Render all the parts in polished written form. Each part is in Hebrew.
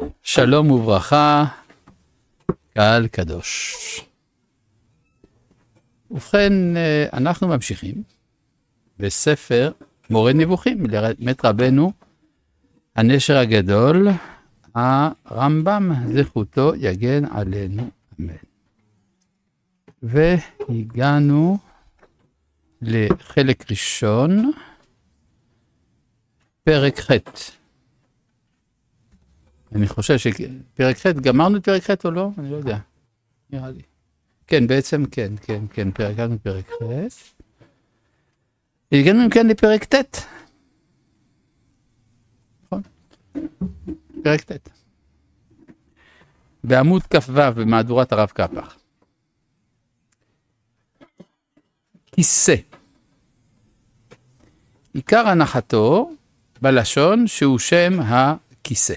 שלום וברכה, קהל קדוש. ובכן, אנחנו ממשיכים בספר מורה נבוכים, למת רבנו, הנשר הגדול, הרמב"ם, זכותו יגן עלינו, אמן. והגענו לחלק ראשון, פרק ח'. אני חושב שפרק ח', גמרנו את פרק ח' או לא? אני לא יודע, נראה לי. כן, בעצם כן, הגענו פרק ח'. הגענו אם כן לפרק ט'. נכון? פרק ט'. בעמוד כ"ו במהדורת הרב קפח. כיסא. עיקר הנחתו בלשון שהוא שם הכיסא.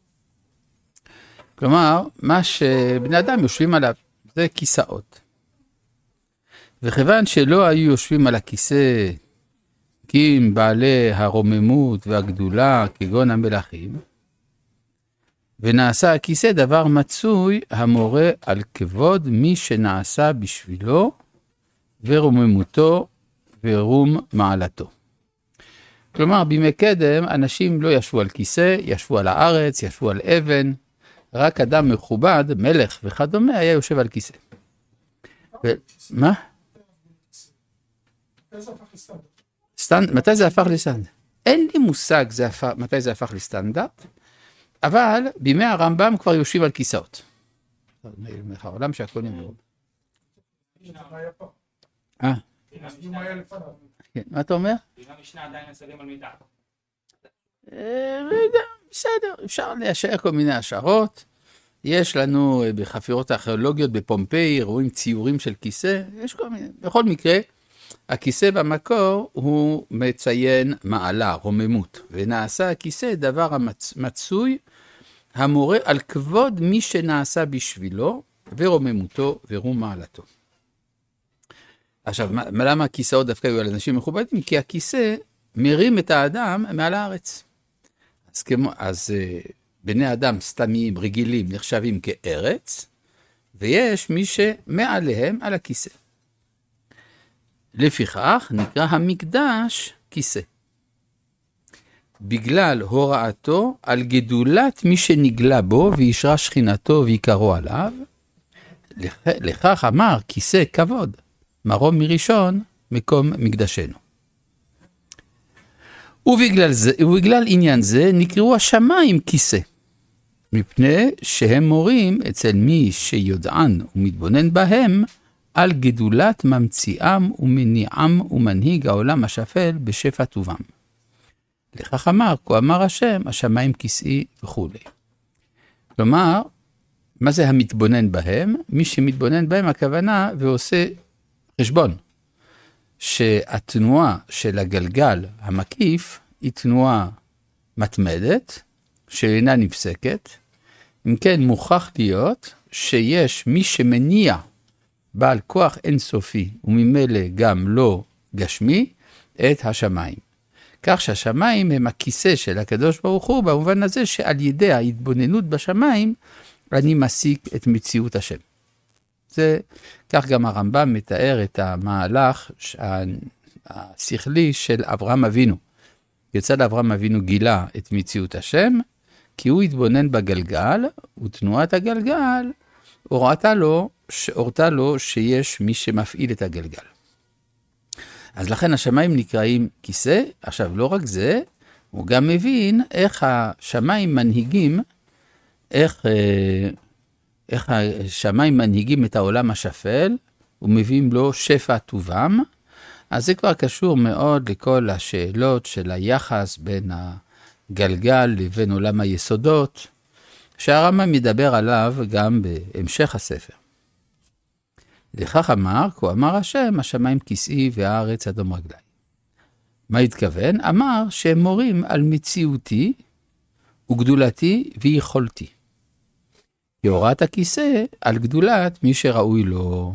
כלומר, מה שבני אדם יושבים עליו, זה כיסאות. וכיוון שלא היו יושבים על הכיסא כי אם בעלי הרוממות והגדולה כגון המלכים, ונעשה הכיסא דבר מצוי המורה על כבוד מי שנעשה בשבילו, ורוממותו ורום מעלתו. כלומר, בימי קדם אנשים לא ישבו על כיסא, ישבו על הארץ, ישבו על אבן, רק אדם מכובד, מלך וכדומה, היה יושב על כיסא. מה? מתי זה הפך לסטנדרט? אין לי מושג מתי זה הפך לסטנדרט, אבל בימי הרמב"ם כבר יושבים על כיסאות. העולם שהכל נמרוד. מה אתה אומר? המשנה עדיין נסגרים על מיטה. בסדר, אפשר להישאר כל מיני השערות. יש לנו בחפירות הארכיאולוגיות בפומפיי, רואים ציורים של כיסא, יש כל מיני. בכל מקרה, הכיסא במקור הוא מציין מעלה, רוממות, ונעשה הכיסא דבר המצוי, המורה על כבוד מי שנעשה בשבילו, ורוממותו ורום מעלתו. עכשיו, למה הכיסאות דווקא היו על אנשים מכובדים? כי הכיסא מרים את האדם מעל הארץ. אז בני אדם סתמיים, רגילים, נחשבים כארץ, ויש מי שמעליהם על הכיסא. לפיכך נקרא המקדש כיסא. בגלל הוראתו על גדולת מי שנגלה בו וישרה שכינתו ויקרו עליו, לכך אמר כיסא כבוד, מרום מראשון מקום מקדשנו. ובגלל עניין זה נקראו השמיים כיסא, מפני שהם מורים אצל מי שיודען ומתבונן בהם על גדולת ממציאם ומניעם ומנהיג העולם השפל בשפע טובם. לכך אמר, כה אמר השם, השמיים כיסאי וכו'. כלומר, מה זה המתבונן בהם? מי שמתבונן בהם הכוונה ועושה חשבון. שהתנועה של הגלגל המקיף היא תנועה מתמדת, שאינה נפסקת. אם כן, מוכרח להיות שיש מי שמניע בעל כוח אינסופי, וממילא גם לא גשמי, את השמיים. כך שהשמיים הם הכיסא של הקדוש ברוך הוא, במובן הזה שעל ידי ההתבוננות בשמיים, אני מסיק את מציאות השם. זה, כך גם הרמב"ם מתאר את המהלך השכלי של אברהם אבינו. כיצד אברהם אבינו גילה את מציאות השם, כי הוא התבונן בגלגל, ותנועת הגלגל הורתה לו שיש מי שמפעיל את הגלגל. אז לכן השמיים נקראים כיסא. עכשיו לא רק זה, הוא גם מבין איך השמיים מנהיגים, איך השמיים מנהיגים את העולם השפל, ומביאים לו שפע טובם. אז זה כבר קשור מאוד לכל השאלות של היחס בין הגלגל לבין עולם היסודות, שהרמב"ם מדבר עליו גם בהמשך הספר. לכך אמר, כה אמר השם, השמיים כיסאי והארץ אדום רגלי. מה התכוון? אמר שהם מורים על מציאותי וגדולתי ויכולתי. יורת הכיסא על גדולת מי שראוי לו.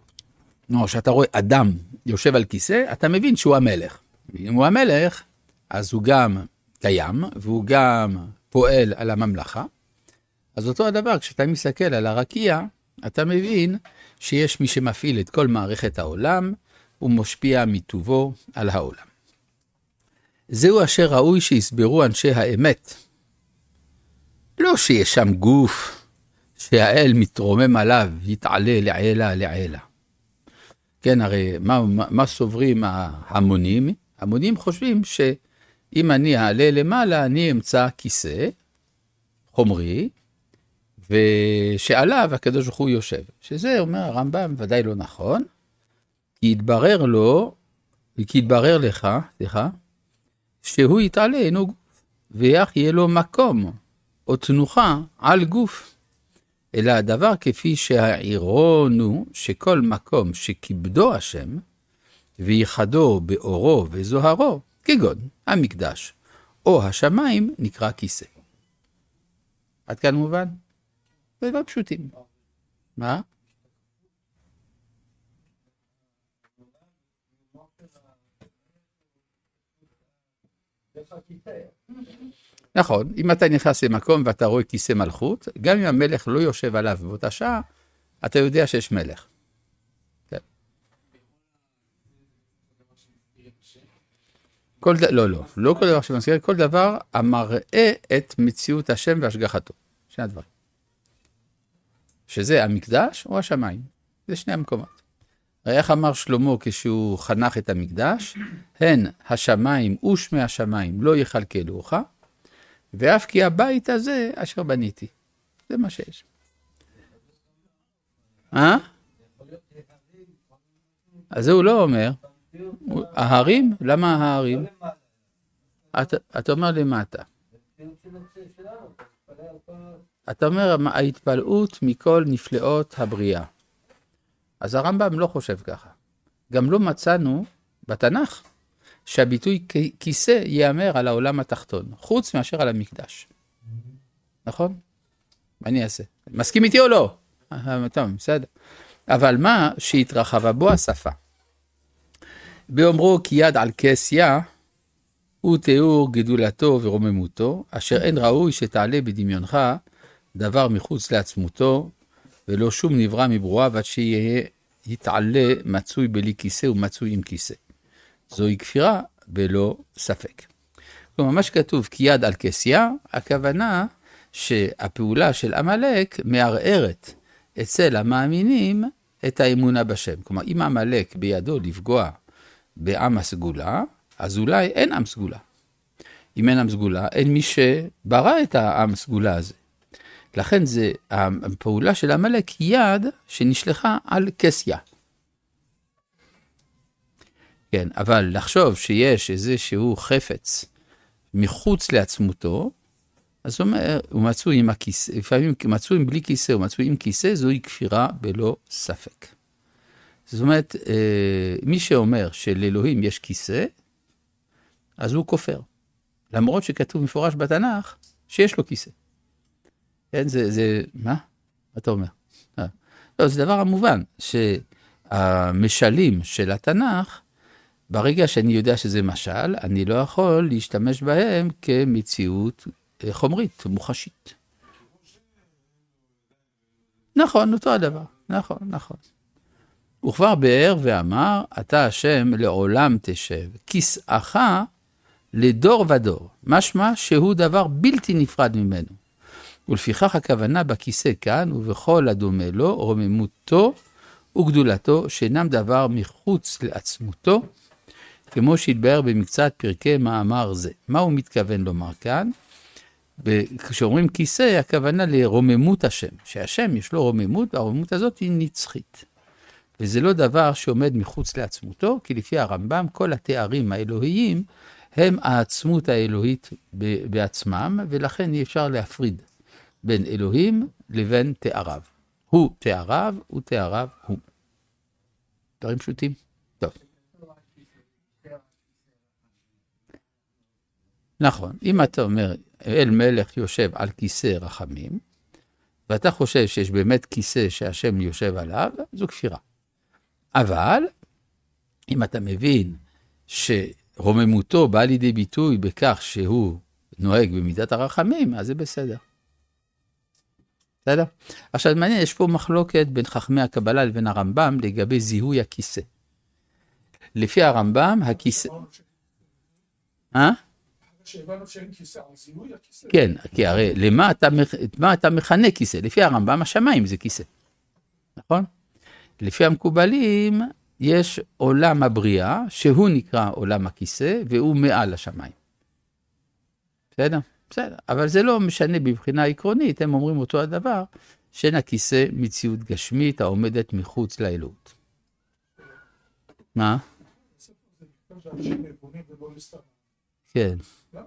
שאתה רואה אדם יושב על כיסא, אתה מבין שהוא המלך. אם הוא המלך, אז הוא גם קיים, והוא גם פועל על הממלכה. אז אותו הדבר, כשאתה מסתכל על הרקיע, אתה מבין שיש מי שמפעיל את כל מערכת העולם, ומשפיע מטובו על העולם. זהו אשר ראוי שיסברו אנשי האמת. לא שיש שם גוף שהאל מתרומם עליו, יתעלה לעילה לעילה. כן, הרי מה סוברים ההמונים? ההמונים חושבים שאם אני אעלה למעלה, אני אמצא כיסא חומרי, ושעליו הקדוש ברוך הוא יושב. שזה אומר הרמב"ם ודאי לא נכון, כי יתברר לך, שהוא יתעלה אינו גוף, ויח יהיה לו מקום או תנוחה על גוף. אלא הדבר כפי שהעירון הוא שכל מקום שכיבדו השם, וייחדו באורו וזוהרו, כגון המקדש, או השמיים נקרא כיסא. עד כאן מובן? זה לא פשוטים. מה? נכון, אם אתה נכנס למקום ואתה רואה כיסא מלכות, גם אם המלך לא יושב עליו באותה שעה, אתה יודע שיש מלך. כן. לא כל דבר שמזכיר, כל דבר המראה את מציאות השם והשגחתו. שני הדברים. שזה המקדש או השמיים. זה שני המקומות. איך אמר שלמה כשהוא חנך את המקדש? הן השמיים ושמי השמיים לא יכלכלוך, ואף כי הבית הזה אשר בניתי. זה מה שיש. אז זה הוא לא אומר. ההרים? למה ההרים? אתה אומר למטה. אתה אומר ההתפלאות מכל נפלאות הבריאה. אז הרמב"ם לא חושב ככה. גם לא מצאנו בתנ"ך שהביטוי כיסא יאמר על העולם התחתון, חוץ מאשר על המקדש. נכון? מה אני אעשה? מסכים איתי או לא? טוב, בסדר. אבל מה שהתרחבה בו השפה? באומרו כי יד על כסיה, הוא תיאור גדולתו ורוממותו, אשר אין ראוי שתעלה בדמיונך דבר מחוץ לעצמותו, ולא שום נברא מברואיו עד שיהיה יתעלה מצוי בלי כיסא ומצוי עם כיסא. זוהי כפירה בלא ספק. כלומר, מה שכתוב כי יד על כסיה, הכוונה שהפעולה של עמלק מערערת אצל המאמינים את האמונה בשם. כלומר, אם עמלק בידו לפגוע בעם הסגולה, אז אולי אין עם סגולה. אם אין עם סגולה, אין מי שברא את העם הסגולה הזה. לכן זה הפעולה של עמלק יד שנשלחה על כסיה. כן, אבל לחשוב שיש איזשהו חפץ מחוץ לעצמותו, אז הוא אומר, הוא מצוי עם הכיסא, לפעמים מצוי עם בלי כיסא, הוא מצוי עם כיסא, זוהי כפירה בלא ספק. זאת אומרת, מי שאומר שלאלוהים יש כיסא, אז הוא כופר. למרות שכתוב מפורש בתנ"ך שיש לו כיסא. כן, מה? מה אתה אומר? לא, זה דבר המובן, שהמשלים של התנ"ך, ברגע שאני יודע שזה משל, אני לא יכול להשתמש בהם כמציאות חומרית, מוחשית. נכון, אותו הדבר. נכון. הוא כבר באר ואמר, אתה השם לעולם תשב, כיסאך לדור ודור. משמע שהוא דבר בלתי נפרד ממנו. ולפיכך הכוונה בכיסא כאן, ובכל הדומה לו, רוממותו וגדולתו, שאינם דבר מחוץ לעצמותו, כמו שהתבאר במקצת פרקי מאמר זה. מה הוא מתכוון לומר כאן? כשאומרים כיסא, הכוונה לרוממות השם. שהשם יש לו רוממות, והרוממות הזאת היא נצחית. וזה לא דבר שעומד מחוץ לעצמותו, כי לפי הרמב"ם, כל התארים האלוהיים, הם העצמות האלוהית בעצמם, ולכן אי אפשר להפריד בין אלוהים לבין תאריו. הוא תאריו, הוא תאריו, הוא. דברים פשוטים? טוב. נכון, אם אתה אומר, אל מלך יושב על כיסא רחמים, ואתה חושב שיש באמת כיסא שהשם יושב עליו, זו כפירה. אבל, אם אתה מבין רוממותו באה לידי ביטוי בכך שהוא נוהג במידת הרחמים, אז זה בסדר. בסדר? עכשיו מעניין, יש פה מחלוקת בין חכמי הקבלה לבין הרמב"ם לגבי זיהוי הכיסא. לפי הרמב"ם, הכיסא... שהבנו שאין כיסא, אבל זיהוי הכיסא. כן, כי הרי מה אתה מכנה כיסא? לפי הרמב"ם, השמיים זה כיסא. נכון? לפי המקובלים, יש עולם הבריאה, שהוא נקרא עולם הכיסא, והוא מעל השמיים. בסדר? בסדר. אבל זה לא משנה בבחינה עקרונית, הם אומרים אותו הדבר, שאין הכיסא מציאות גשמית העומדת מחוץ לאלוהות. מה? כן. למה?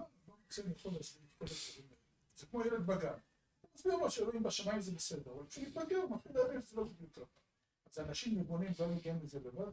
זה כמו ילד בגן. אז ביום שאלוהים בשמיים זה בסדר, אבל כשנתבגר, מתחיל להבין שזה לא בדיוק. אז אנשים נבונים לא מגיעים לזה לבד.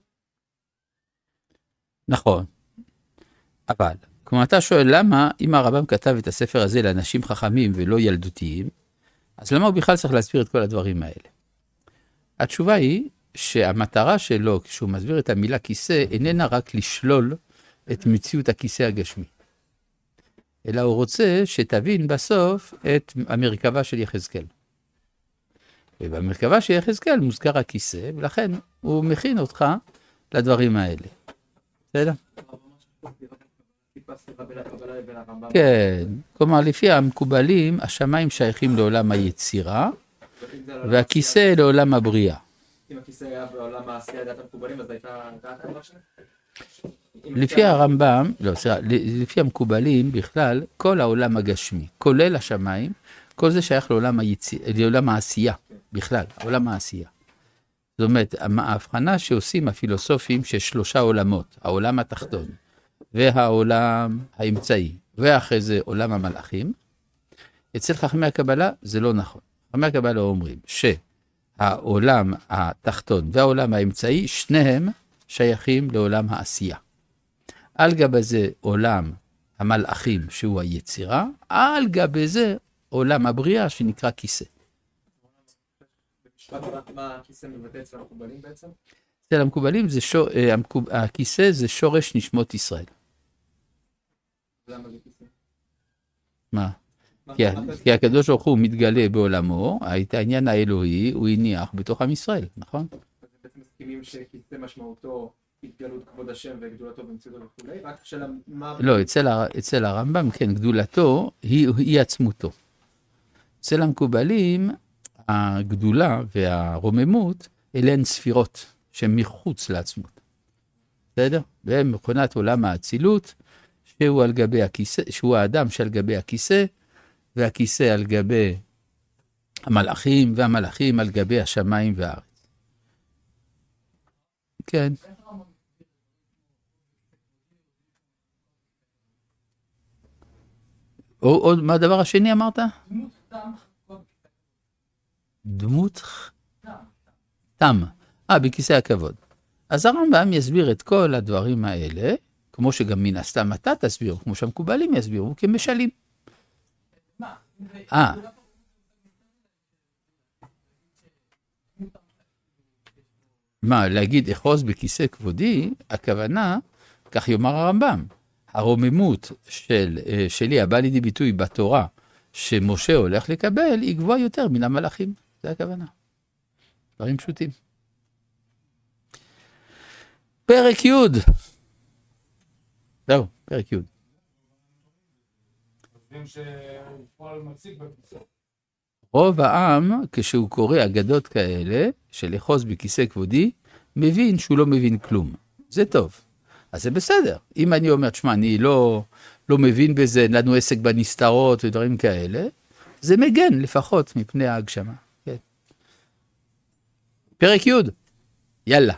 נכון. אבל, כמו אתה שואל, למה אם הרמב"ם כתב את הספר הזה לאנשים חכמים ולא ילדותיים, אז למה הוא בכלל צריך להסביר את כל הדברים האלה? התשובה היא שהמטרה שלו, כשהוא מסביר את המילה כיסא, איננה רק לשלול את מציאות הכיסא הגשמי. אלא הוא רוצה שתבין בסוף את המרכבה של יחזקאל. ובמרכבה של יחזקאל מוזכר הכיסא, ולכן הוא מכין אותך לדברים האלה. בסדר? כן, כלומר לפי המקובלים, השמיים שייכים לעולם היצירה, והכיסא לעולם הבריאה. אם הכיסא היה בעולם העשייה דעת המקובלים, אז הייתה דעת המקובלים? לפי הרמב"ם, לא, סליחה, לפי המקובלים בכלל, כל העולם הגשמי, כולל השמיים, כל זה שייך לעולם העשייה, בכלל, עולם העשייה. זאת אומרת, ההבחנה שעושים הפילוסופים שיש 3 עולמות, העולם התחתון, והעולם האמצעי, ואחרי זה עולם המלאכים, אצל חכמי הקבלה זה לא נכון. חכמי הקבלה אומרים שהעולם התחתון והעולם האמצעי, שניהם שייכים לעולם העשייה. על גבי זה עולם המלאכים שהוא היצירה, על גבי זה עולם הבריאה שנקרא כיסא. מה הכיסא מבטא אצל המקובלים בעצם? אצל המקובלים הכיסא זה שורש נשמות ישראל. למה זה כיסא? מה? כי הקדוש ברוך הוא מתגלה בעולמו, העניין האלוהי הוא הניח בתוך עם ישראל, נכון? אז אתם מסכימים שכיסא משמעותו התגלות כבוד השם וגדולתו במציאותו וכולי? רק שאלה מה... לא, אצל הרמב"ם, כן, גדולתו היא עצמותו. אצל המקובלים, הגדולה והרוממות, אלה הן ספירות שהן מחוץ לעצמות. בסדר? והם מכונת עולם האצילות, שהוא על גבי הכיסא, שהוא האדם שעל גבי הכיסא, והכיסא על גבי המלאכים, והמלאכים על גבי השמיים והארץ. כן. עוד מה הדבר השני אמרת? דמות תם. בכיסא הכבוד. אז הרמב"ם יסביר את כל הדברים האלה, כמו שגם מן הסתם אתה תסביר, כמו שהמקובלים יסבירו, כמשלים. מה, להגיד אחוז בכיסא כבודי, הכוונה, כך יאמר הרמב"ם, הרוממות שלי הבא לידי ביטוי בתורה, שמשה הולך לקבל, היא גבוהה יותר מן המלאכים. זה הכוונה. דברים פשוטים. פרק י'. זהו, פרק י'. רוב העם, כשהוא קורא אגדות כאלה, של אחוז בכיסא כבודי, מבין שהוא לא מבין כלום. זה טוב. אז זה בסדר. אם אני אומר, תשמע, אני לא מבין בזה, לנו עסק בנסתרות ודברים כאלה, זה מגן לפחות מפני ההגשמה. כן. פרק י'. יאללה.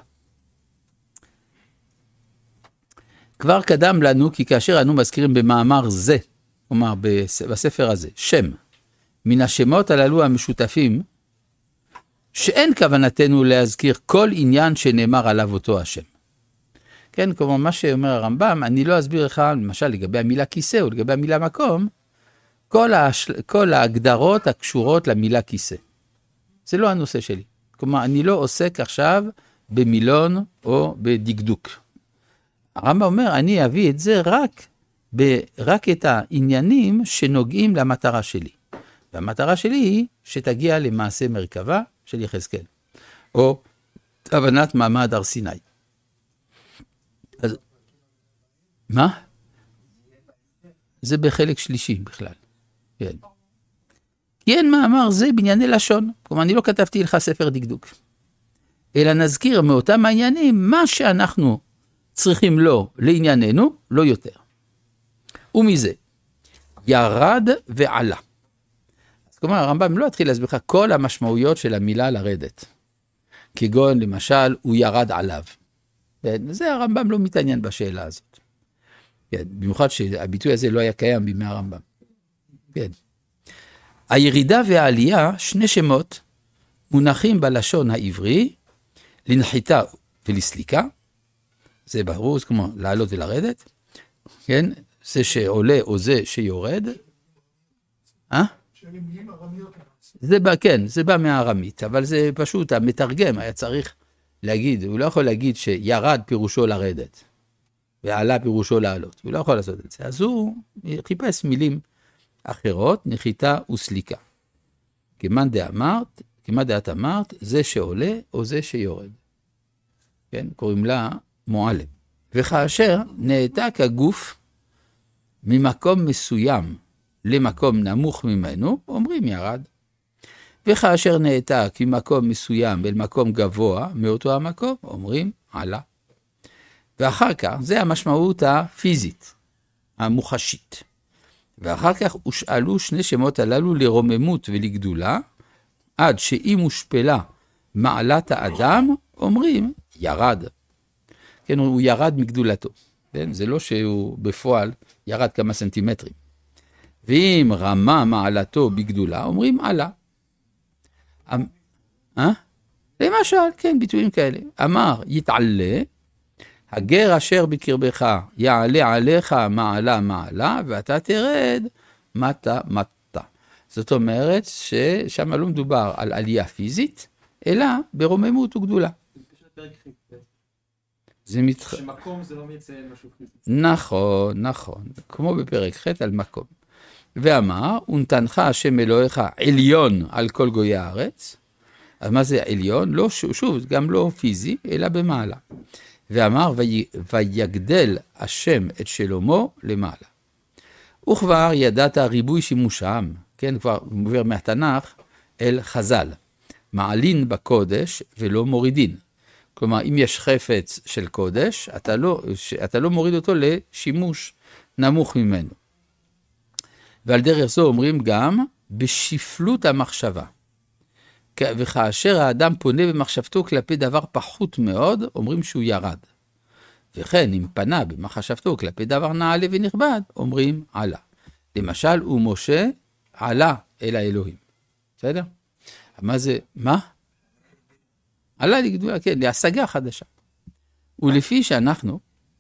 כבר קדם לנו, כי כאשר אנו מזכירים במאמר זה, כלומר בספר הזה, שם, מן השמות הללו המשותפים, שאין כוונתנו להזכיר כל עניין שנאמר עליו אותו השם. כן, כלומר מה שאומר הרמב"ם, אני לא אסביר לך, למשל לגבי המילה כיסא או לגבי המילה מקום, כל ההגדרות הקשורות למילה כיסא. זה לא הנושא שלי. כלומר, אני לא עוסק עכשיו במילון או בדקדוק. הרמב"ם אומר, אני אביא את זה רק את העניינים שנוגעים למטרה שלי. והמטרה שלי היא שתגיע למעשה מרכבה של יחזקאל, או הבנת מעמד הר סיני. אז, מה? זה בחלק שלישי בכלל. כן. כי אין מאמר זה בענייני לשון. כלומר, אני לא כתבתי לך ספר דקדוק. אלא נזכיר מאותם העניינים מה שאנחנו צריכים לו לענייננו, לא יותר. ומזה, ירד ועלה. אז כלומר, הרמב"ם לא התחיל להסביר לך כל המשמעויות של המילה לרדת. כגון, למשל, הוא ירד עליו. זה הרמב"ם לא מתעניין בשאלה הזאת. כן, במיוחד שהביטוי הזה לא היה קיים בימי הרמב"ם. כן. הירידה והעלייה, שני שמות, מונחים בלשון העברי, לנחיתה ולסליקה, זה ברור, זה כמו לעלות ולרדת, כן, זה שעולה או זה שיורד, זה בא, כן, זה בא מהארמית, אבל זה פשוט, המתרגם היה צריך להגיד, הוא לא יכול להגיד שירד פירושו לרדת, ועלה פירושו לעלות, הוא לא יכול לעשות את זה, אז הוא חיפש מילים אחרות, נחיתה וסליקה. כמאן דעת אמרת, זה שעולה או זה שיורד. כן, קוראים לה מועלם. וכאשר נעתק הגוף ממקום מסוים למקום נמוך ממנו, אומרים ירד. וכאשר נעתק ממקום מסוים אל מקום גבוה מאותו המקום, אומרים עלה. ואחר כך, זה המשמעות הפיזית, המוחשית. ואחר כך הושאלו שני שמות הללו לרוממות ולגדולה, עד שאם הושפלה מעלת האדם, אומרים ירד. כן, הוא ירד מגדולתו. כן? זה לא שהוא בפועל ירד כמה סנטימטרים. ואם רמה מעלתו בגדולה, אומרים עלה. למשל, כן, ביטויים כאלה. אמר יתעלה, הגר אשר בקרבך יעלה עליך מעלה מעלה, ואתה תרד מטה מטה. זאת אומרת ששם לא מדובר על עלייה פיזית, אלא ברוממות וגדולה. שמקום זה לא מייצא משהו פיזי. נכון, כמו בפרק ח' על מקום. ואמר, ונתנך השם אלוהיך עליון על כל גויי הארץ. אז מה זה עליון? לא, שוב, גם לא פיזי, אלא במעלה. ואמר, ויגדל השם את שלמה למעלה. וכבר ידעת ריבוי שימושם, כן, כבר מובר מהתנ"ך אל חז"ל. מעלין בקודש ולא מורידין. כלומר, אם יש חפץ של קודש, אתה לא מוריד אותו לשימוש נמוך ממנו. ועל דרך זו אומרים גם בשפלות המחשבה. וכאשר האדם פונה במחשבתו כלפי דבר פחות מאוד, אומרים שהוא ירד. וכן, אם פנה במחשבתו כלפי דבר נעלה ונכבד, אומרים עלה. למשל, ומשה עלה אל האלוהים. בסדר? מה זה? מה? עלה לגדולה, כן, להשגה חדשה. ולפי שאנחנו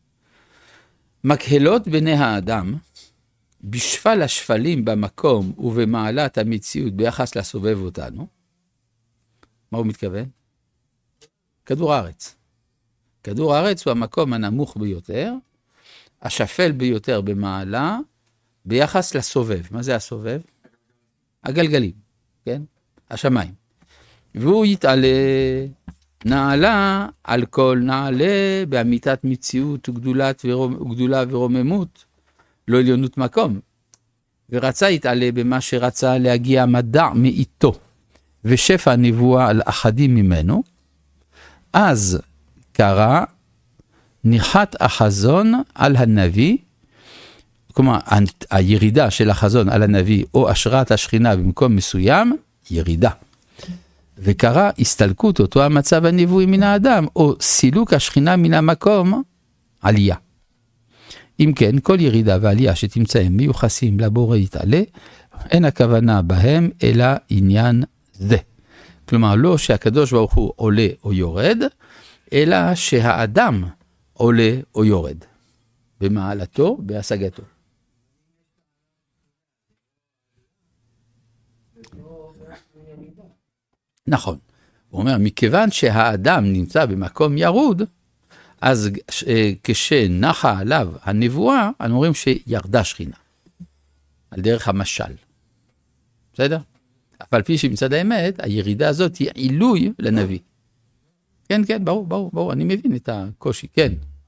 מקהלות בני האדם, בשפל השפלים במקום ובמעלת המציאות ביחס לסובב אותנו, מה הוא מתכוון? כדור הארץ. כדור הארץ הוא המקום הנמוך ביותר, השפל ביותר במעלה, ביחס לסובב. מה זה הסובב? הגלגלים, כן? השמיים. והוא יתעלה, נעלה על כל נעלה, באמיתת מציאות וגדולה ורוממות, לא עליונות מקום. ורצה יתעלה במה שרצה להגיע מדע מאיתו, ושפע הנבואה על אחדים ממנו, אז קרא ניחת החזון על הנביא, כלומר הירידה של החזון על הנביא, או השראת השכינה במקום מסוים, ירידה. וקרא הסתלקות אותו המצב הנבואי מן האדם, או סילוק השכינה מן המקום, עלייה. אם כן, כל ירידה ועלייה שתמצאים מיוחסים לבורא יתעלה, אין הכוונה בהם אלא עניין זה. כלומר, לא שהקדוש ברוך הוא עולה או יורד, אלא שהאדם עולה או יורד. במעלתו, בהשגתו. נכון. הוא אומר, מכיוון שהאדם נמצא במקום ירוד, אז כשנחה עליו הנבואה, אנחנו אומרים שירדה שכינה, על דרך המשל. בסדר? אבל פי שמצד האמת, הירידה הזאת היא עילוי לנביא. כן, כן, ברור, אני מבין את הקושי, כן.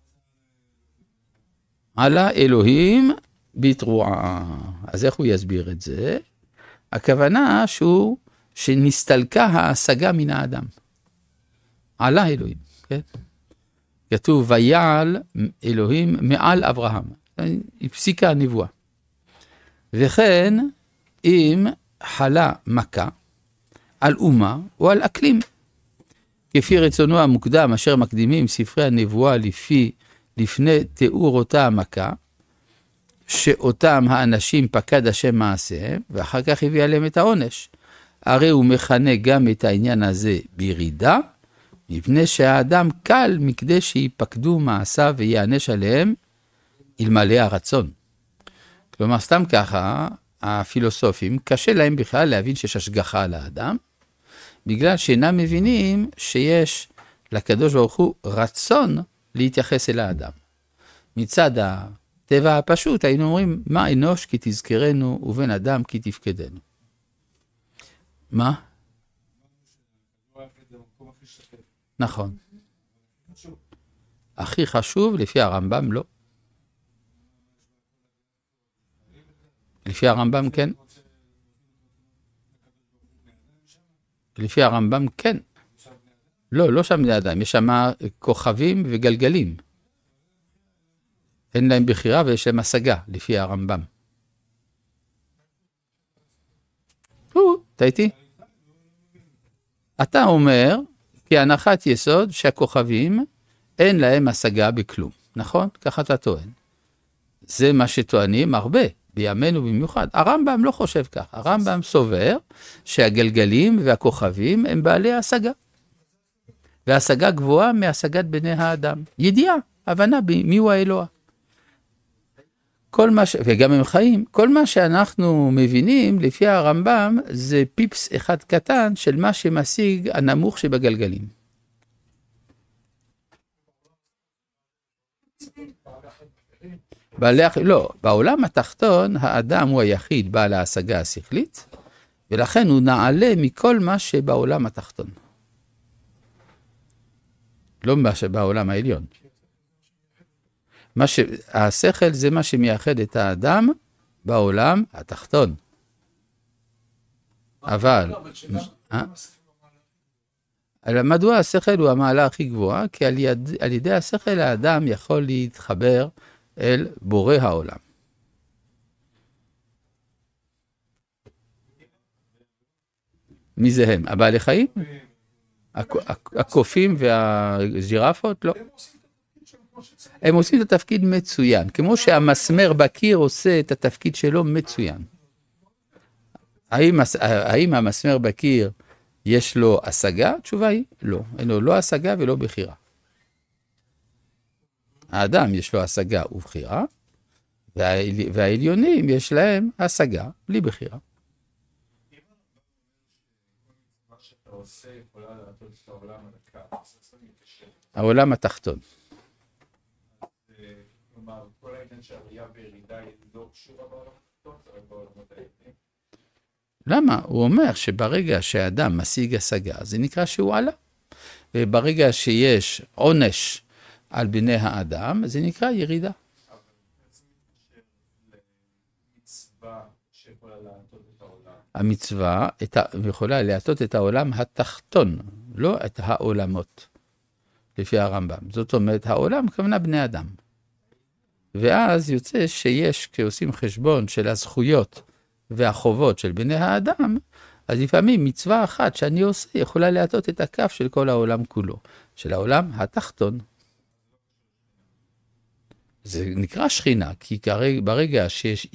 עלה אלוהים בתרועה. אז איך הוא יסביר את זה? הכוונה שנסתלקה ההשגה מן האדם. עלה אלוהים, כן? כתוב, ויעל אלוהים מעל אברהם. היא פסיקה הנבואה. וכן, אם חלה מכה על אומה או על אקלים. כפי רצונו המוקדם, אשר מקדימים ספרי הנבואה לפני תיאור אותה המכה, שאותם האנשים פקד השם מעשיהם, ואחר כך הביא עליהם את העונש. הרי הוא מכנה גם את העניין הזה בירידה, מפני שהאדם קל מכדי שיפקדו מעשיו ויענש עליהם אלמלא הרצון. כלומר, סתם ככה, הפילוסופים, קשה להם בכלל להבין שיש השגחה על האדם, בגלל שאינם מבינים שיש לקדוש ברוך הוא רצון להתייחס אל האדם. מצד הטבע הפשוט היינו אומרים, מה אנוש כי תזכרנו ובן אדם כי תפקדנו. מה? נכון. הכי חשוב, לפי הרמב"ם לא. לפי הרמב"ם כן. לפי הרמב"ם כן. לא שם בני אדם, יש שם כוכבים וגלגלים. אין להם בחירה ויש להם השגה, לפי הרמב"ם. אתה איתי? אתה אומר, כהנחת יסוד שהכוכבים אין להם השגה בכלום, נכון? ככה אתה טוען. זה מה שטוענים הרבה, בימינו במיוחד. הרמב"ם לא חושב כך, הרמב"ם סובר שהגלגלים והכוכבים הם בעלי השגה. והשגה גבוהה מהשגת בני האדם. ידיעה, הבנה מיהו האלוה. וגם הם חיים, כל מה שאנחנו מבינים לפי הרמב"ם זה פיפס אחד קטן של מה שמשיג הנמוך שבגלגלים. לא, בעולם התחתון האדם הוא היחיד בעל ההשגה השכלית, ולכן הוא נעלה מכל מה שבעולם התחתון. לא מה שבעולם העליון. השכל זה מה שמייחד את האדם בעולם התחתון. אבל, מדוע השכל הוא המעלה הכי גבוהה? כי על ידי השכל האדם יכול להתחבר אל בורא העולם. מי זה הם? הבעלי חיים? הקופים והז'ירפות? לא. הם עושים את התפקיד מצוין, כמו שהמסמר בקיר עושה את התפקיד שלו מצוין. האם המסמר בקיר יש לו השגה? התשובה היא לא. אין לו לא השגה ולא בחירה. האדם יש לו השגה ובחירה, והעליונים יש להם השגה בלי בחירה. העולם התחתון. כלומר, כל העניין שהעלייה וירידה היא לא קשורה בעולם התחתון, זה רק בעולמות העליונים. למה? הוא אומר שברגע שהאדם משיג השגה, זה נקרא שהוא עלה. וברגע שיש עונש על בני האדם, זה נקרא ירידה. אבל זה מתקשר למצווה שיכולה להטות את העולם. המצווה יכולה להטות את העולם התחתון, לא את העולמות, לפי הרמב"ם. זאת אומרת, העולם כוונה בני אדם. ואז יוצא שיש, כשעושים חשבון של הזכויות והחובות של בני האדם, אז לפעמים מצווה אחת שאני עושה יכולה להטות את הכף של כל העולם כולו, של העולם התחתון. זה נקרא שכינה, כי ברגע שיש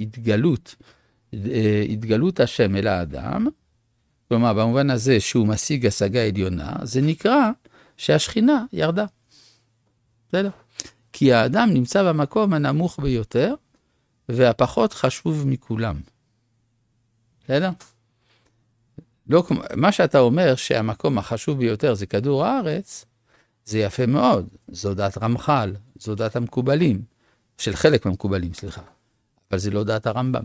התגלות השם אל האדם, כלומר במובן הזה שהוא משיג השגה עליונה, זה נקרא שהשכינה ירדה. בסדר? כי האדם נמצא במקום הנמוך ביותר, והפחות חשוב מכולם. בסדר? לא, מה שאתה אומר שהמקום החשוב ביותר זה כדור הארץ, זה יפה מאוד, זו דעת רמח"ל, זו דעת המקובלים, של חלק מהמקובלים, סליחה. אבל זה לא דעת הרמב"ם.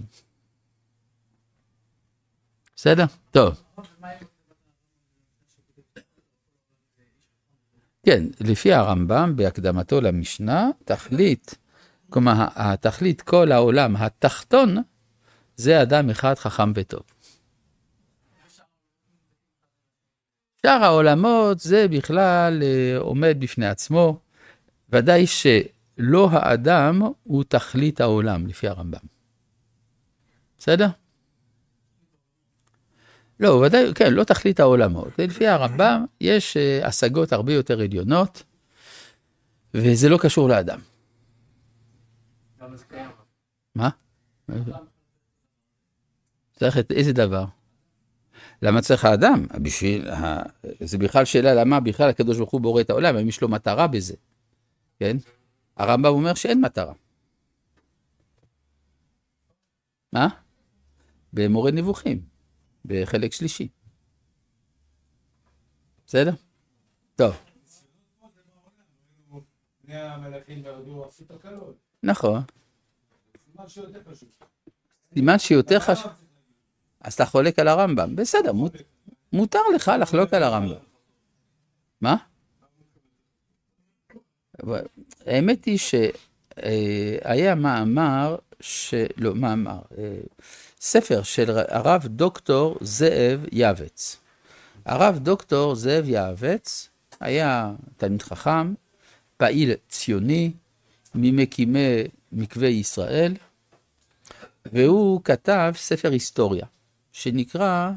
בסדר? טוב. כן, לפי הרמב"ם, בהקדמתו למשנה, כלומר, התכלית כל העולם התחתון, זה אדם אחד חכם וטוב. שאר העולמות זה בכלל עומד בפני עצמו, ודאי שלא האדם הוא תכלית העולם, לפי הרמב"ם. בסדר? לא, ודאי, כן, לא תכלית העולמות. לפי הרמב"ם יש השגות הרבה יותר עליונות, וזה לא קשור לאדם. מה? צריך את איזה דבר? למה צריך האדם? זה בכלל שאלה למה בכלל הקדוש ברוך הוא בורא את העולם, האם יש לו מטרה בזה? כן? הרמב"ם אומר שאין מטרה. מה? במורה נבוכים, בחלק שלישי. בסדר? טוב. נכון. סימן שיותר חשוב. אז אתה חולק על הרמב"ם. בסדר, מותר לך לחלוק על הרמב"ם. מה? האמת היא שהיה ספר של הרב דוקטור זאב יעבץ. הרב דוקטור זאב יעבץ היה תלמיד חכם, פעיל ציוני, ממקימי מקווה ישראל, והוא כתב ספר היסטוריה, שנקרא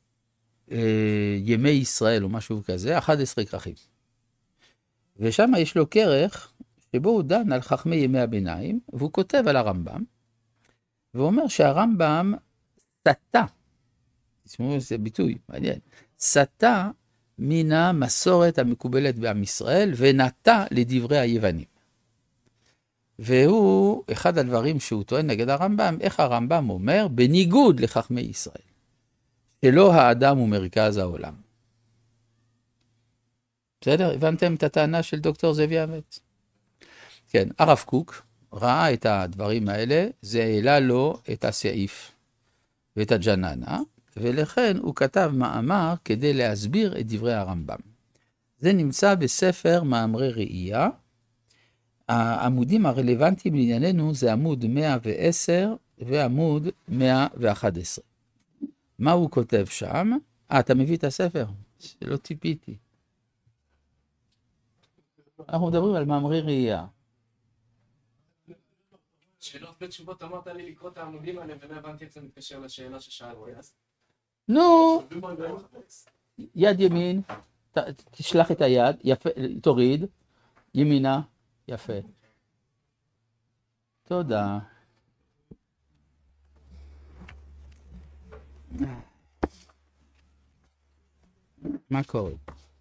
ימי ישראל או משהו כזה, 11 כרכים. ושם יש לו כרך שבו הוא דן על חכמי ימי הביניים, והוא כותב על הרמב"ם, והוא אומר שהרמב"ם סטה, תשמעו איזה ביטוי, מעניין, סטה מן המסורת המקובלת בעם ישראל, ונטה לדברי היוונים. והוא, אחד הדברים שהוא טוען נגד הרמב"ם, איך הרמב"ם אומר, בניגוד לחכמי ישראל, שלא האדם הוא מרכז העולם. בסדר? הבנתם את הטענה של דוקטור זאב יעבץ? כן, הרב קוק ראה את הדברים האלה, זה העלה לו את הסעיף ואת הג'ננה, ולכן הוא כתב מאמר כדי להסביר את דברי הרמב"ם. זה נמצא בספר מאמרי ראייה, העמודים הרלוונטיים לענייננו זה עמוד 110 ועמוד 111. מה הוא כותב שם? אתה מביא את הספר? שלא ציפיתי. אנחנו מדברים על מאמרי ראייה. שאלות ותשובות, אמרת לי לקרוא את העמודים האלה, ולא הבנתי איך זה מתקשר לשאלה ששאלתי אז. נו, יד ימין, תשלח את היד, יפה, תוריד, ימינה, יפה. תודה. מה קורה?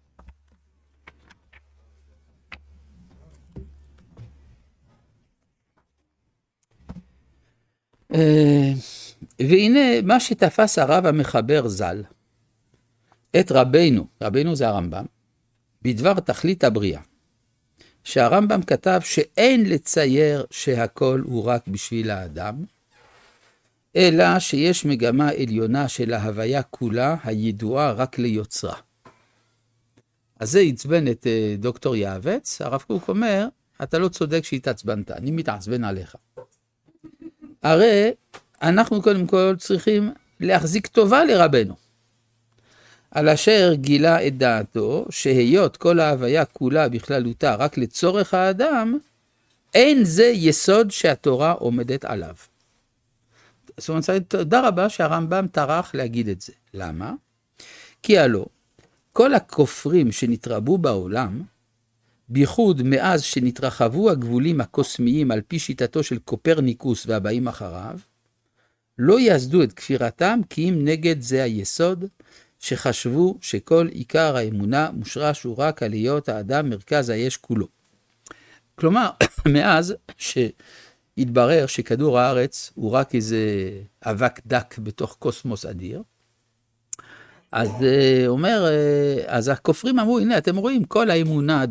והנה מה שתפס הרב המחבר ז"ל, את רבנו, רבנו זה הרמב"ם, בדבר תכלית הבריאה, שהרמב"ם כתב שאין לצייר שהכל הוא רק בשביל האדם, אלא שיש מגמה עליונה של ההוויה כולה הידועה רק ליוצרה. אז זה עצבן את דוקטור יעבץ, הרב קוק אומר, אתה לא צודק שהתעצבנת, אני מתעצבן עליך. הרי אנחנו קודם כל צריכים להחזיק טובה לרבנו, על אשר גילה את דעתו, שהיות כל ההוויה כולה בכללותה רק לצורך האדם, אין זה יסוד שהתורה עומדת עליו. זאת אומרת, תודה רבה שהרמב"ם טרח להגיד את זה. למה? כי הלא, כל הכופרים שנתרבו בעולם, בייחוד מאז שנתרחבו הגבולים הקוסמיים על פי שיטתו של קופרניקוס והבאים אחריו, לא יסדו את כפירתם כי אם נגד זה היסוד, שחשבו שכל עיקר האמונה מושרש הוא רק על היות האדם מרכז היש כולו. כלומר, מאז שהתברר שכדור הארץ הוא רק איזה אבק דק בתוך קוסמוס אדיר, אז אומר, אז הכופרים אמרו, הנה אתם רואים, כל האמונה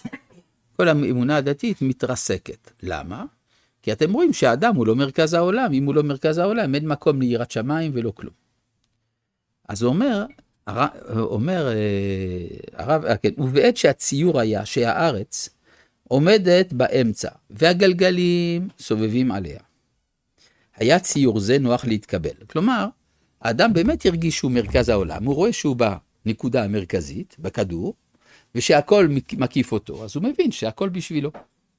הדתית מתרסקת. למה? כי אתם רואים שהאדם הוא לא מרכז העולם, אם הוא לא מרכז העולם, אין מקום ליראת שמיים ולא כלום. אז הוא אומר הרב, כן, ובעת שהציור היה שהארץ עומדת באמצע, והגלגלים סובבים עליה. היה ציור זה נוח להתקבל. כלומר, האדם באמת הרגיש שהוא מרכז העולם, הוא רואה שהוא בנקודה המרכזית, בכדור, ושהכל מקיף אותו, אז הוא מבין שהכל בשבילו.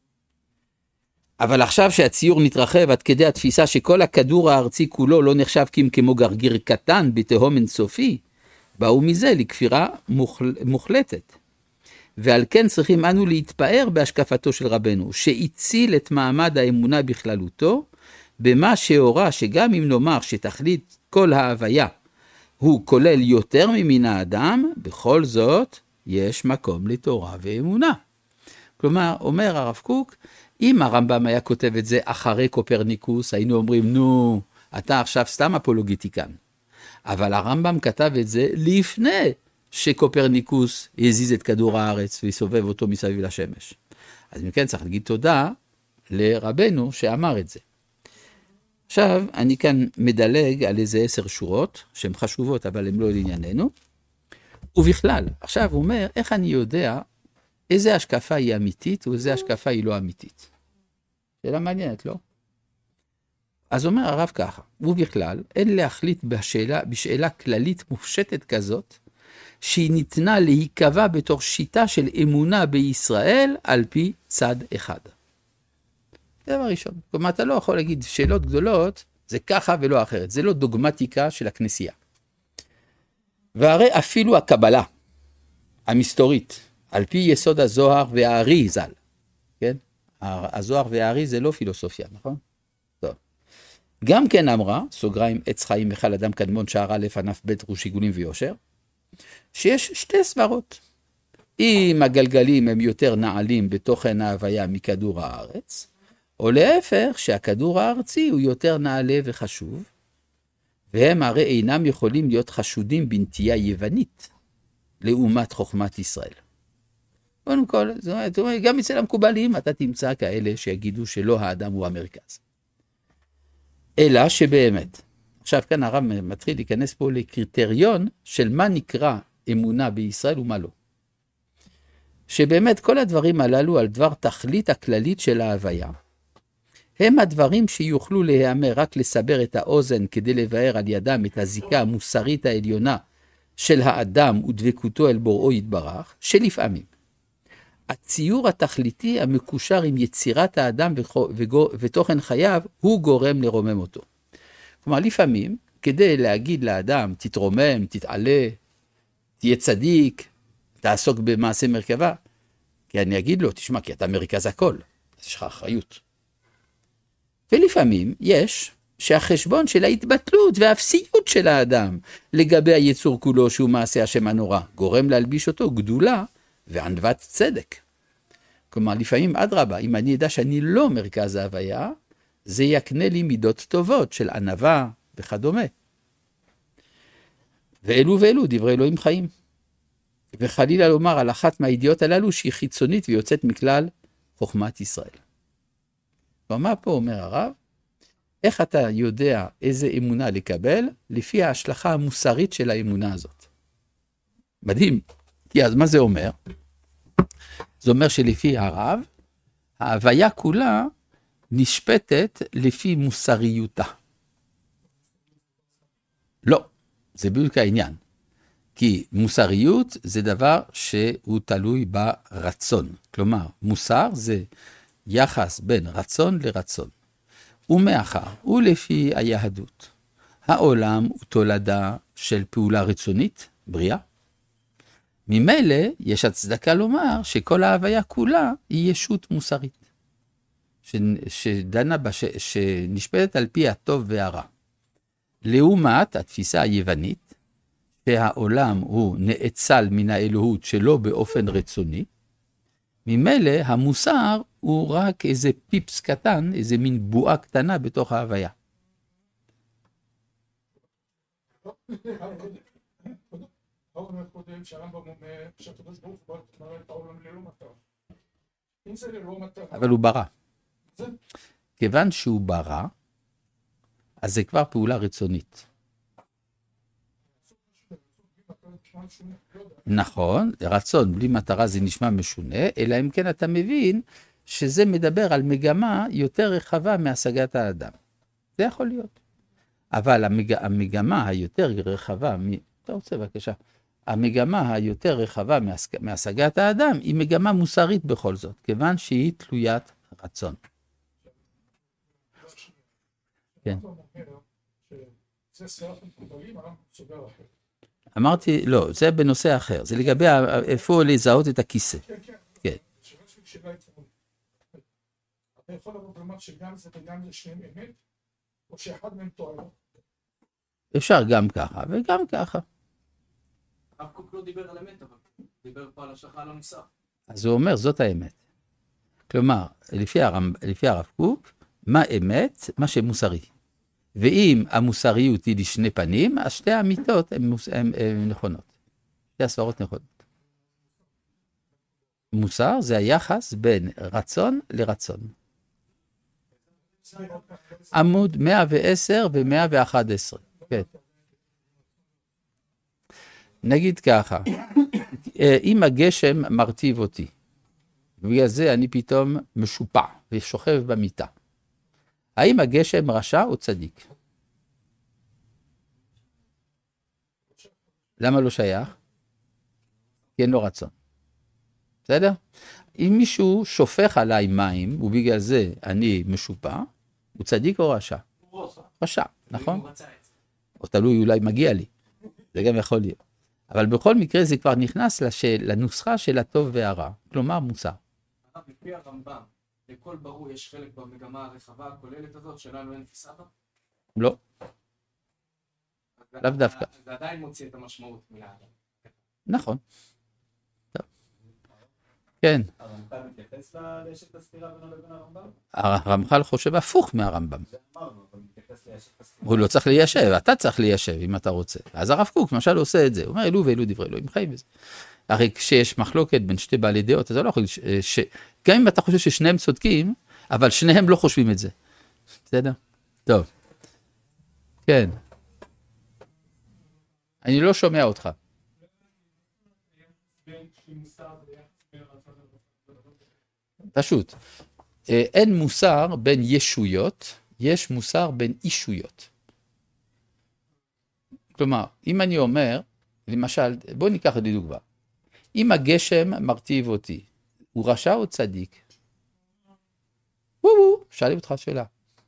אבל עכשיו שהציור נתרחב עד כדי התפיסה שכל הכדור הארצי כולו לא נחשב כמו גרגיר קטן בתהום אינסופי, באו מזה לכפירה מוחלטת. ועל כן צריכים אנו להתפאר בהשקפתו של רבנו, שהציל את מעמד האמונה בכללותו, במה שהורה שגם אם נאמר שתכלית כל ההוויה הוא כולל יותר ממין האדם, בכל זאת יש מקום לתורה ואמונה. כלומר, אומר הרב קוק, אם הרמב"ם היה כותב את זה אחרי קופרניקוס, היינו אומרים, נו, אתה עכשיו סתם אפולוגיטיקן. אבל הרמב"ם כתב את זה לפני שקופרניקוס הזיז את כדור הארץ ויסובב אותו מסביב לשמש. אז מכן צריך להגיד תודה לרבנו שאמר את זה. עכשיו, אני כאן מדלג על איזה 10 שורות, שהן חשובות, אבל הן לא לענייננו. ובכלל, עכשיו הוא אומר, איך אני יודע איזה השקפה היא אמיתית, ואיזה השקפה היא לא אמיתית. שאלה מעניינת, לא? אז אומר הרב ככה, ובכלל, אין להחליט בשאלה כללית מופשטת כזאת, שהיא ניתנה להיקבע בתור שיטה של אמונה בישראל על פי צד אחד. זה דבר ראשון. כלומר, אתה לא יכול להגיד שאלות גדולות, זה ככה ולא אחרת. זה לא דוגמטיקה של הכנסייה. והרי אפילו הקבלה המסתורית, על פי יסוד הזוהר והארי ז"ל, כן? הזוהר והארי זה לא פילוסופיה, נכון? טוב. גם כן אמרה, סוגריים, עץ חיים מיכל אדם קדמון שער א' ענף ב' רוש עיגולים ויושר, שיש 2 סברות. אם הגלגלים הם יותר נעלים בתוכן ההוויה מכדור הארץ, או להפך שהכדור הארצי הוא יותר נעלה וחשוב, והם הרי אינם יכולים להיות חשודים בנטייה יוונית, לעומת חוכמת ישראל. קודם כל, זאת אומרת, גם אצל המקובלים אתה תמצא כאלה שיגידו שלא האדם הוא המרכז. אלא שבאמת, עכשיו כאן הרב מתחיל להיכנס פה לקריטריון של מה נקרא אמונה בישראל ומה לא. שבאמת כל הדברים הללו על דבר תכלית הכללית של ההוויה, הם הדברים שיוכלו להיאמר רק לסבר את האוזן כדי לבאר על ידם את הזיקה המוסרית העליונה של האדם ודבקותו אל בוראו יתברך, שלפעמים הציור התכליתי המקושר עם יצירת האדם ותוכן חייו הוא גורם לרומם אותו. כלומר, לפעמים כדי להגיד לאדם תתרומם, תתעלה, תהיה צדיק, תעסוק במעשה מרכבה, כי אני אגיד לו, תשמע, כי אתה מרכז הכל, אז יש לך אחריות. ולפעמים יש שהחשבון של ההתבטלות והאפסיות של האדם לגבי היצור כולו שהוא מעשה השם הנורא, גורם להלביש אותו גדולה וענוות צדק. כלומר, לפעמים אדרבה, אם אני ידע שאני לא מרכז ההוויה, זה יקנה לי מידות טובות של ענווה וכדומה. ואלו דברי אלוהים חיים. וחלילה לומר על אחת מהידיעות הללו שהיא חיצונית ויוצאת מכלל חוכמת ישראל. ומה פה אומר הרב? איך אתה יודע איזה אמונה לקבל? לפי ההשלכה המוסרית של האמונה הזאת. מדהים. כי אז מה זה אומר? זה אומר שלפי הרב, ההוויה כולה נשפטת לפי מוסריותה. לא, זה בדיוק העניין. כי מוסריות זה דבר שהוא תלוי ברצון. כלומר, מוסר זה יחס בין רצון לרצון. ומאחר, ולפי היהדות, העולם הוא תולדה של פעולה רצונית, בריאה. ממילא יש הצדקה לומר שכל ההוויה כולה היא ישות מוסרית, שנשפטת על פי הטוב והרע. לעומת התפיסה היוונית, שהעולם הוא נאצל מן האלוהות שלא באופן רצוני, ממילא המוסר הוא רק איזה פיפס קטן, איזה מין בועה קטנה בתוך ההוויה. אומרים שהרמב"ם אומר שהקדוש ברוך הוא ברא את העולם ללא מטרה. אם זה ללא מטרה... אבל הוא ברא. זה... כיוון שהוא ברא, אז זה כבר פעולה רצונית. נכון, רצון בלי מטרה זה נשמע משונה, אלא אם כן אתה מבין שזה מדבר על מגמה יותר רחבה מהשגת האדם. זה יכול להיות. אבל המגמה היותר רחבה, אתה רוצה בבקשה, המגמה היותר רחבה מהשגת האדם היא מגמה מוסרית בכל זאת, כיוון שהיא תלוית רצון. כן. זה סרח מקובלים, הרמב"ם סובר אחר. אמרתי, לא, זה בנושא אחר, זה לגבי איפה לזהות את הכיסא. כן, כן. כן. שאלה עקרונית. אתה יכול לבוא ולומר שגם זה וגם זה שניהם אמת, או שאחד מהם טועה? אפשר גם ככה וגם ככה. הרב קוק לא דיבר על אמת, אבל דיבר פה על השלכה על המוסר. אז הוא אומר, זאת האמת. כלומר, לפי הרב קוק, מה אמת? מה שמוסרי. ואם המוסריות היא לשני פנים, אז שתי האמיתות הן נכונות. שתי הסברות נכונות. מוסר זה היחס בין רצון לרצון. עמוד 110 ו-111. כן. נגיד ככה, אם הגשם מרטיב אותי, ובגלל זה אני פתאום משופע ושוכב במיטה, האם הגשם רשע או צדיק? למה לא שייך? כי אין לו רצון. בסדר? אם מישהו שופך עליי מים, ובגלל זה אני משופע, הוא צדיק או רשע? רשע, נכון? או תלוי, אולי מגיע לי. זה גם יכול להיות. אבל בכל מקרה זה כבר נכנס לנוסחה של הטוב והרע, כלומר מוסר. לפי הרמב"ם, לכל ברור יש חלק במגמה הרחבה הכוללת הזאת, שלנו אין תפיסה בה? לא. לאו דווקא. זה עדיין מוציא את המשמעות מהאדם. נכון. טוב. כן. הרמח"ל מתייחס לאשת הסתירה בינו לבין הרמב"ם? הרמח"ל חושב הפוך מהרמב"ם. זה אמרנו, אבל מתייחס לאשת הסתירה. הוא לא צריך ליישב, אתה צריך ליישב אם אתה רוצה. אז הרב קוק למשל עושה את זה, הוא אומר אלו ואלו דברי אלוהים חיים בזה. הרי כשיש מחלוקת בין שתי בעלי דעות, אז אתה לא יכול, גם אם אתה חושב ששניהם צודקים, אבל שניהם לא חושבים את זה. בסדר? טוב. כן. אני לא שומע אותך. פשוט. אין מוסר בין ישויות, יש מוסר בין אישויות. כלומר, אם אני אומר, למשל, בוא ניקח את דוגמה. אם הגשם מרטיב אותי, הוא רשע או צדיק? שאלי אותך שאלה.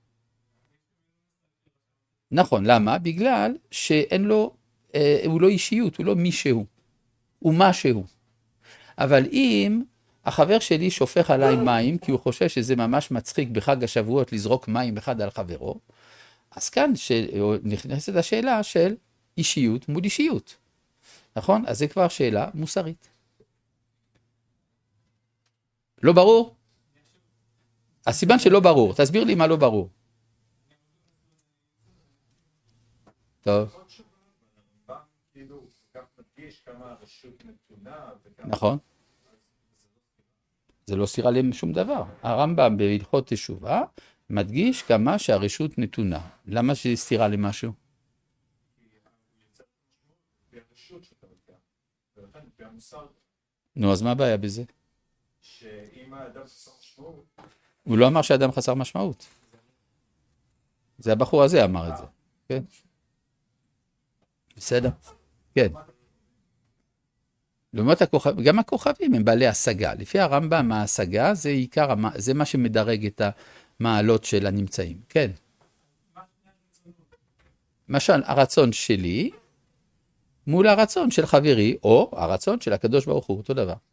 נכון, למה? בגלל שאין לו, הוא לא אישיות, הוא לא מישהו, הוא משהו. אבל אם החבר שלי שופך עליי מים, כי הוא חושב שזה ממש מצחיק בחג השבועות לזרוק מים אחד על חברו, אז כאן נכנסת השאלה של אישיות מול אישיות. נכון? אז זה כבר שאלה מוסרית. לא ברור? הסימן שלא ברור. תסביר לי מה לא ברור. טוב. נכון. זה לא סתירה להם שום דבר. הרמב"ם בהלכות תשובה מדגיש כמה שהרשות נתונה. למה שזה סתירה למשהו? נו, אז מה הבעיה בזה? שאם האדם חסר משמעות... הוא לא אמר שהאדם חסר משמעות. זה הבחור הזה אמר את זה. כן. בסדר? כן. לעומת גם הכוכבים הם בעלי השגה. לפי הרמב"ם, ההשגה זה עיקר, זה מה שמדרג את המעלות של הנמצאים. כן. למשל, הרצון שלי מול הרצון של חברי, או הרצון של הקדוש ברוך הוא, אותו דבר.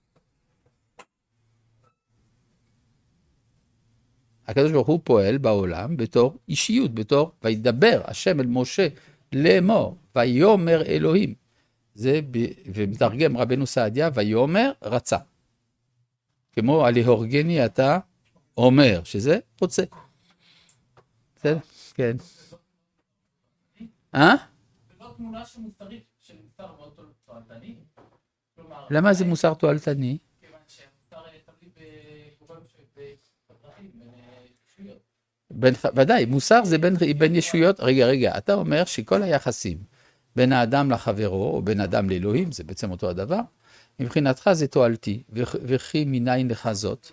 הקדוש ברוך הוא פועל בעולם בתור אישיות, בתור וידבר השם אל משה לאמור, ויאמר אלוהים. זה, ומתרגם רבנו סעדיה, ויאמר רצה. כמו הלהורגני אתה אומר, שזה רוצה. בסדר? כן. זה לא תמונה שמוסרית, של מוסר מאוד תועלתני? למה זה מוסר תועלתני? כיוון שהמוסר תלוי בדרכים, ודאי, מוסר זה בין ישויות. רגע, אתה אומר שכל היחסים בין האדם לחברו, או בין אדם לאלוהים, זה בעצם אותו הדבר, מבחינתך זה תועלתי, וכי מניין לך זאת?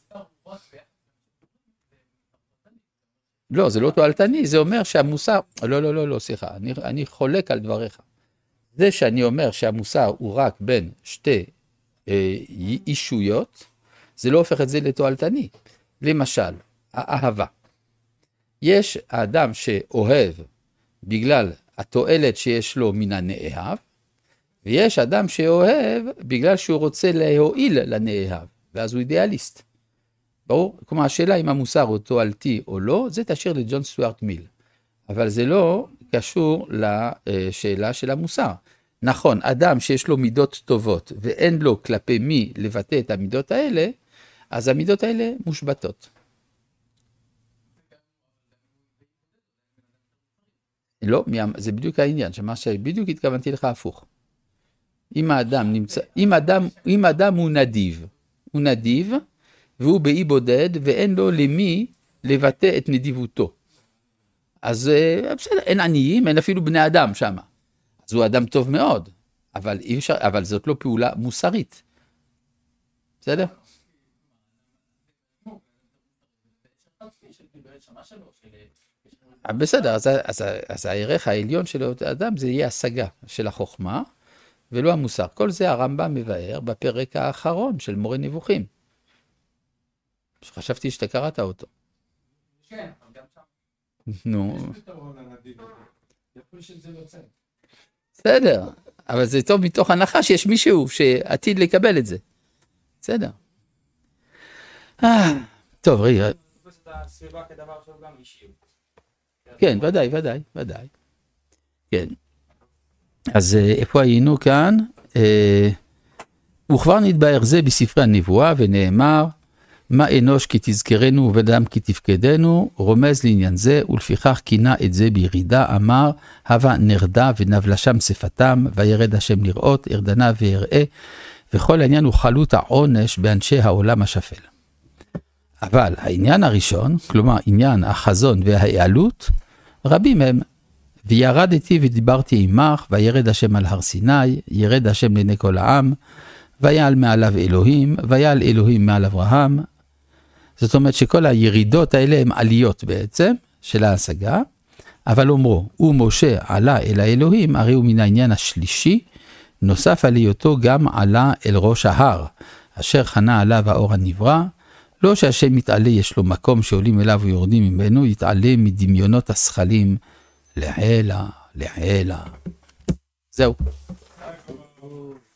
לא, זה לא תועלתני, זה אומר שהמוסר, לא, סליחה, אני חולק על דבריך. זה שאני אומר שהמוסר הוא רק בין שתי אישויות, זה לא הופך את זה לתועלתני. למשל, האהבה. יש האדם שאוהב בגלל התועלת שיש לו מן הנאהב, ויש אדם שאוהב בגלל שהוא רוצה להועיל לנאהב, ואז הוא אידיאליסט. ברור? כלומר, השאלה אם המוסר הוא תועלתי או לא, זה תשאיר לג'ון סטוארט מיל. אבל זה לא קשור לשאלה של המוסר. נכון, אדם שיש לו מידות טובות, ואין לו כלפי מי לבטא את המידות האלה, אז המידות האלה מושבתות. לא, זה בדיוק העניין, שמה שבדיוק התכוונתי לך הפוך. אם האדם נמצא, אם אדם הוא נדיב, והוא באי בודד, ואין לו למי לבטא את נדיבותו. אז בסדר, אין עניים, אין אפילו בני אדם שם. אז הוא אדם טוב מאוד, אבל זאת לא פעולה מוסרית. בסדר? בסדר, אז הערך העליון של האדם זה יהיה השגה של החוכמה, ולא המוסר. כל זה הרמב"ם מבאר בפרק האחרון של מורה נבוכים. חשבתי שאתה קראת אותו. כן, גם שם. נו. יש פתרון לנדיב הזה. יכול שזה לא צד. בסדר, אבל זה טוב מתוך הנחה שיש מישהו שעתיד לקבל את זה. בסדר. טוב, רגע. תופס את הסביבה כדבר שהוא גם אישיות. כן, ודאי. כן. אז איפה היינו כאן? וכבר נתבאר זה בספרי הנבואה ונאמר, מה אנוש כי תזכרנו ובדם כי תפקדנו, רומז לעניין זה, ולפיכך כינה את זה בירידה, אמר, הווה נרדה ונבלה שם שפתם, וירד השם לראות, ארדנה ויראה, וכל העניין הוא חלות העונש באנשי העולם השפל. אבל העניין הראשון, כלומר עניין החזון וההיעלות, רבים הם, וירדתי ודיברתי עמך, וירד השם על הר סיני, ירד השם לעיני כל העם, ויעל מעליו אלוהים, ויעל אלוהים מעל אברהם. זאת אומרת שכל הירידות האלה הן עליות בעצם של ההשגה, אבל אומרו, ומשה עלה אל האלוהים, הרי הוא מן העניין השלישי, נוסף על היותו גם עלה אל ראש ההר, אשר חנה עליו האור הנברא, לא שהשם מתעלה יש לו מקום שעולים אליו ויורדים ממנו, יתעלה מדמיונות השכלים לעילה. זהו.